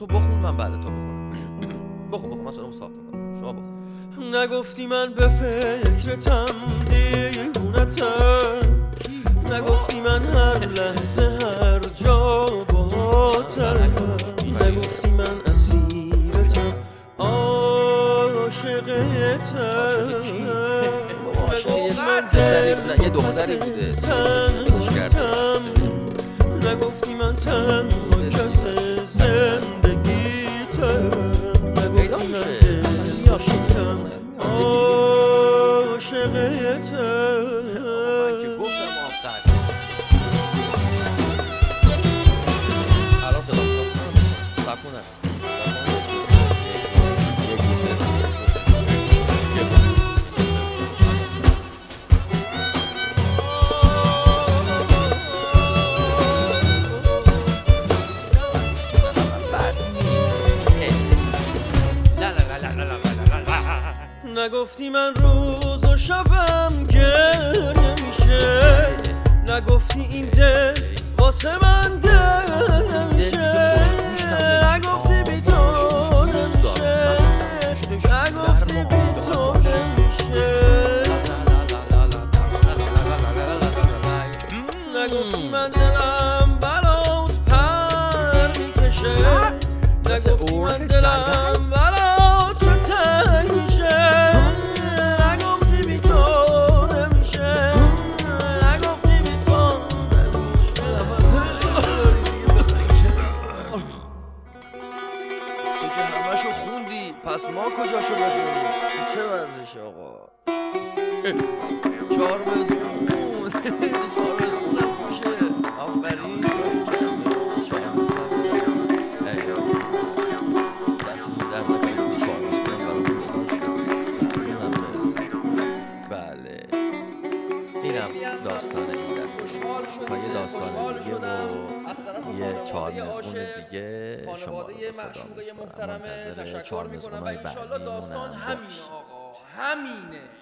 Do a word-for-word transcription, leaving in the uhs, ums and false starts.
تو بخون من بعد تو بخون. بخون بخون من صدامو صاف میکنم، شما بخون. نگفتی من به فکرتم دیوونتم، نگفتی من هر لحظه هر جا باهاتم، نگفتی من اسیرتم عاشقتم. یه دختری بوده نگفتی من تنها کس زندگیتم، نگفتی من عاشقتم نگفتی من روز و شبم گریه میشه، نگفتی این دل واسه من گریه میشه، نگفتی بی تو نمیشه، نگفتی بی تو نمیشه، نگفتی من دلم برات پر میکشه، نگفتی من دلم برات چه تنگ میشه، نگفتی بی تو نمیشه، نگفتی بی تو نمیشه. تو که همشو خوندی، پس ما کجاشو بخونیم؟ چه وضعش آقا؟ چهار بزون چهار بزونم باشه. آفرین داستان این در تا یه داستان دیگه و یه چهار مزمون دیگه شما رو به خدا میسپارم. منتظر چهار مزمونای بعدی داستان همینه آقا، همینه.